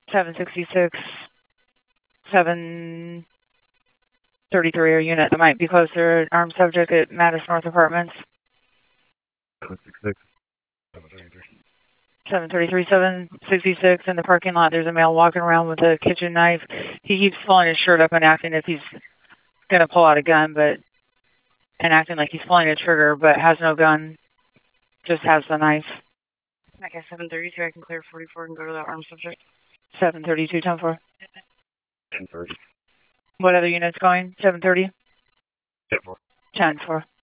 766, 733, or unit that might be closer. Armed subject at Mattis North Apartments. 766. 733, 766 in the parking lot. There's a male walking around with a kitchen knife. He keeps pulling his shirt up and acting if he's going to pull out a gun, and acting like he's pulling a trigger, but has no gun, just has the knife. Okay, 732, I can clear 44 and go to the armed subject. 732, 10-4. 10-30. What other unit's going? 730? 10-4. 10-4.